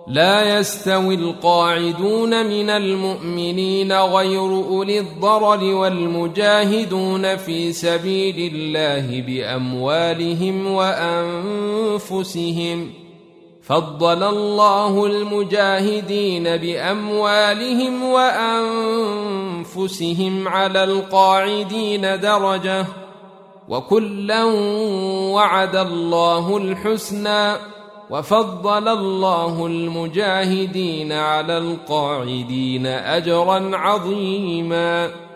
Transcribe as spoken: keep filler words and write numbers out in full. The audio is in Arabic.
لا يستوي القاعدون من المؤمنين غير أولي الضرر والمجاهدون في سبيل الله بأموالهم وأنفسهم. فضل الله المجاهدين بأموالهم وأنفسهم على القاعدين درجة، وكلا وعد الله الحسنى، وفضل الله المجاهدين على القاعدين أجرا عظيما.